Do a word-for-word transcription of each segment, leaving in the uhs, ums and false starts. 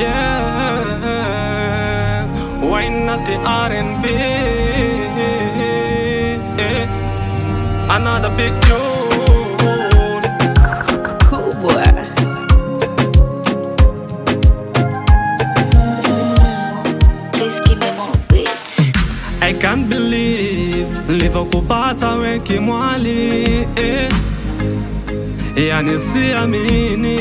yeah. Why not the R and B? Yeah. Another big tune. Cool boy. Please give me more beats. I can't believe nilivyokupata we kimwali, eh. Yani siamini,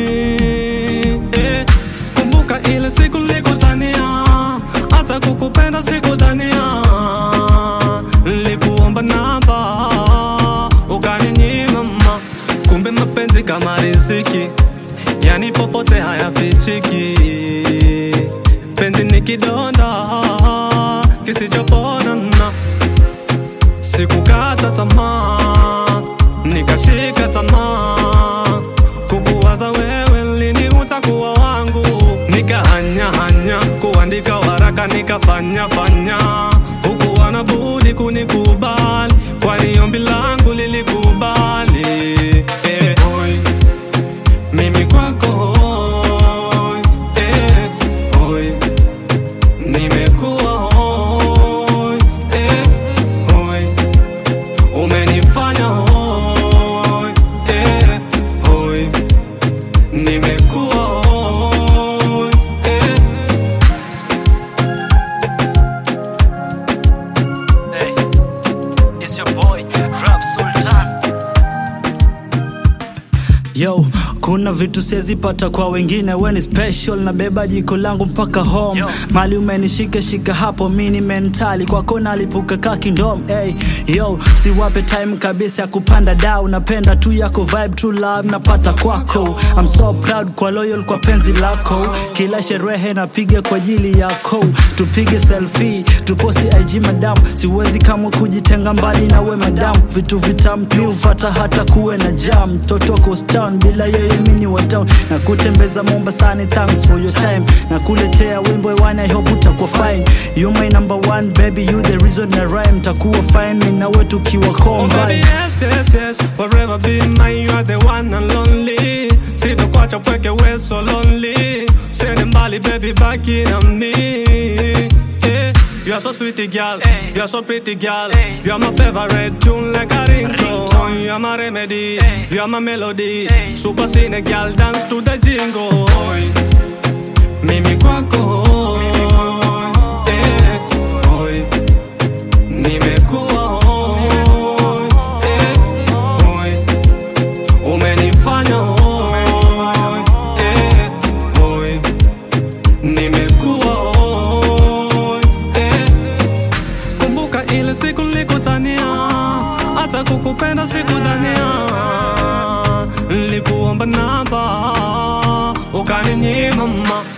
eh. Kumbuka ile siku nilikutania, hata kukupenda sikudhania. Nilikuomba namba, ukaninyima. Kumbe mapenzi kama riziki, yani popote hayafichiki. Penzi ni kidonda kisichopona, na sikukata tamaa, nikashika tamaa. Kukuwaza wewe lini utakuwa wangu, nikahanya hanya kuandika waraka nikafanya fanya. Hukuwa na budi kunikubali, kwani ombi langu lilikubali, eh. Oi, mimi kwako, eh. Oi, nimekuwa hoi, eh. Oi, umenifanya hoi, eh. Oi, nimekuwa hoi, eh. Hey, it's your boy, Rap Sultan. Yo, kuna vitu siwezi pata kwa wengine, we ni special, na beba jiko langu mpaka home. Yo. Mali umenishika shika hapo, mini mentali kwako nalipuka kakindom, hey. Yo, siwape time kabisa ya kupanda down, napenda tu yako vibe, true love napata kwako. I'm so proud kwa loyal kwa penzi lako, kila sherehe napiga kwa ajili yako. Tupige selfie, tuposti I G madam, siwezi kama kujitenga mbali na we madam. Vitu vitamu mi ufata hata kuwe na jam, toto coast town bila yeye mini wa town. Na kutembeza Mombasani, thanks for your time. Na kuletea wimbo one, I hope utakuwa fine. You my number one baby, you the reason I rhyme. Takuwa fine mi na we tukiwa combine. Oh baby yes yes yes, forever be mine, you are the one and lonely. Sitakuacha pweke, we so lonely. Sende mbali baby, baki na mi, eh. You are so sweet girl, hey. You are so pretty girl, hey. You are my favorite tune like a ringtone. You are my remedy, hey. You are my melody, hey. Super cine girl, dance to the jingle. Mimi kwako, eh. Oi, nimekuwa hoi, eh. Oi, umenifanya hoi, eh. Oi, nimekuwa hoi. Ile siku nilikutania, hata kukupenda sikudhania. Nilikuomba namba, ukaninyima.